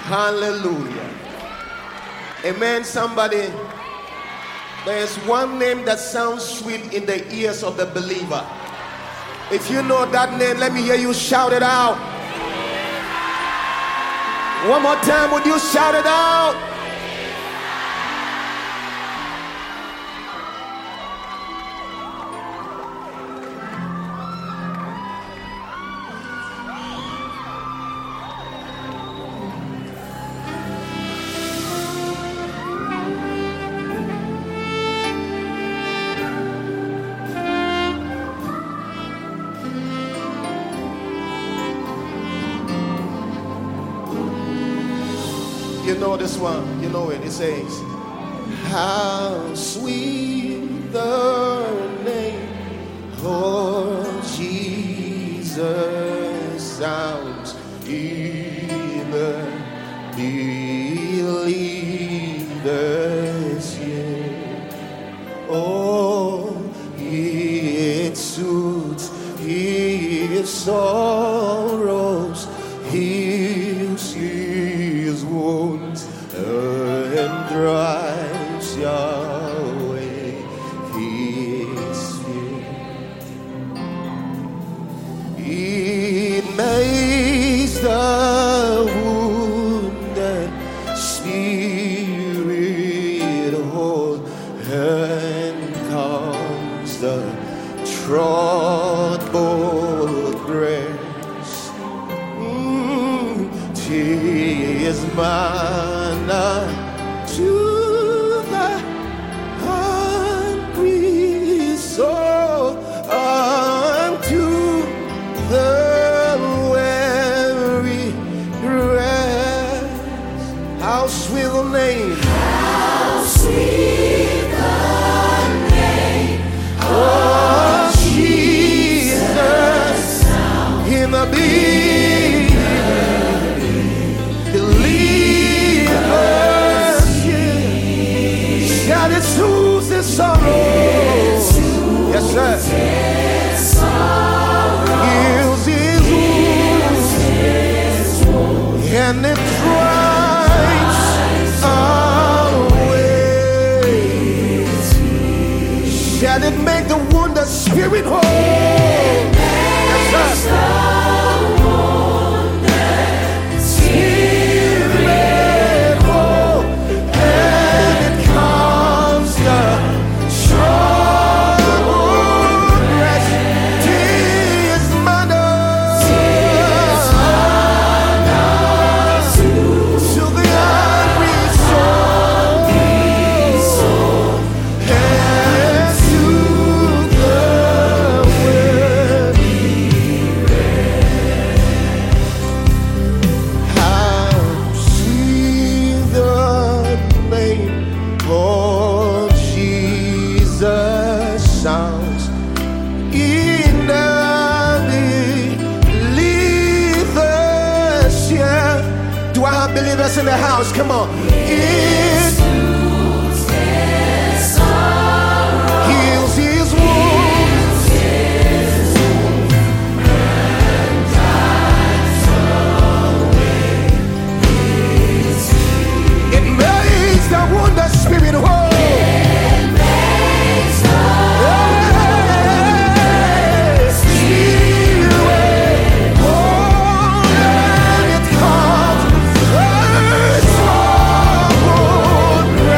Hallelujah. Amen, somebody. There's one name that sounds sweet in the ears of the believer. If you know that name, let me hear you shout it out. One more time, would you shout it out? You know this one, you know it. It says, how sweet the name of Jesus sounds in the believer's ear. Oh, it soothes his sorrows, heals his wounds, and drives away his fear. It makes the wounded spirit whole and calms the troubled breast. 'Tis manna to the hungry soul, unto the weary rest. How sweet the name, How sweet the name of Jesus in the believer's ear. Shout, it soothes his sorrow. Yes, sir. Heals his wounds, and it drives away. Shall it make the wounded spirit whole? Yes, sir. Spirit whole, and it calms the troubled breast. 'Tis manna to the hungry soul, and to the weary. How sweet the name of Jesus sounds in the believer's ear. Do I have believers in the house? Come on. It heals his wounds, it makes the wounded spirit whole. Spirit whole, and it calms the troubled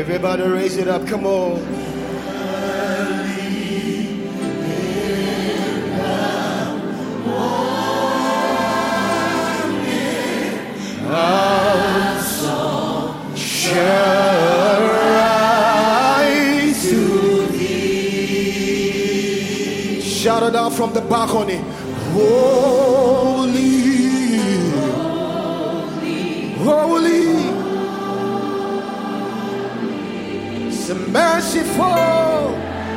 Everybody raise it up, come on. Our song shall rise to thee. Shout it out from the balcony. Holy, holy, so merciful.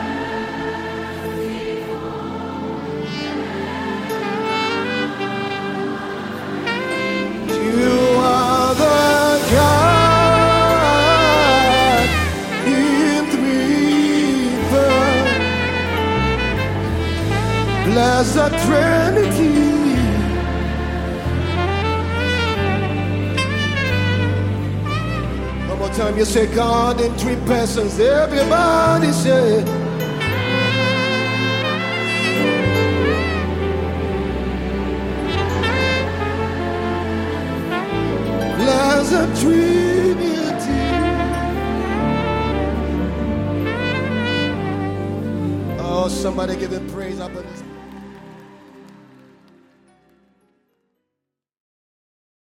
You are the God in three persons, blessed Trinity. One more time, you say God in three persons. Everybody say. Blessed Trinity. Oh, somebody give him praise up in this.